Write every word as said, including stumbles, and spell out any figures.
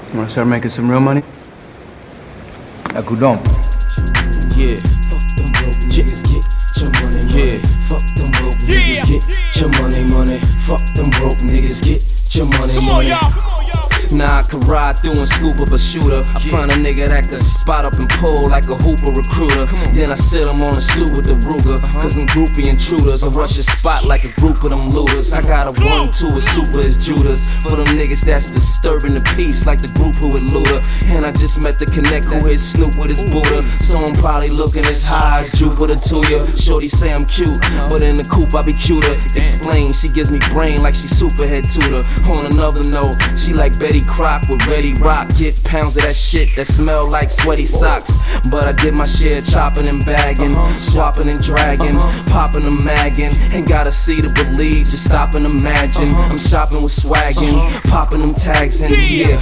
You wanna start making some real money? À Coudon. Yeah. Fuck them broke niggas, get your money, money. Fuck them broke niggas, get your money, money. Fuck them broke niggas, get your money, Come money. on, y'all. Nah, I could ride through and scoop up a shooter. I find a nigga that could spot up and pull like a hooper recruiter. Then I sit him on the sloop with the Ruger. Cause them groupie intruders will rush a spot like a group of them looters. I got a one, two, a super as Judas. For them niggas that's disturbing the peace like the group who would looter. And I just met the connect who hit Snoop with his Buddha. So I'm probably looking as high as Jupiter to ya. Shorty say I'm cute, but in the coupe I be cuter. Explain, she gives me brain like she superhead tutor. On another note, she like Betty Crock with Ready Rock. Get pounds of that shit that smell like sweaty socks. But I did my share chopping and bagging, swapping and dragging, popping and magging. Ain't gotta see to believe, just stop and imagine. I'm shopping with swaggin', popping them tags in, yeah.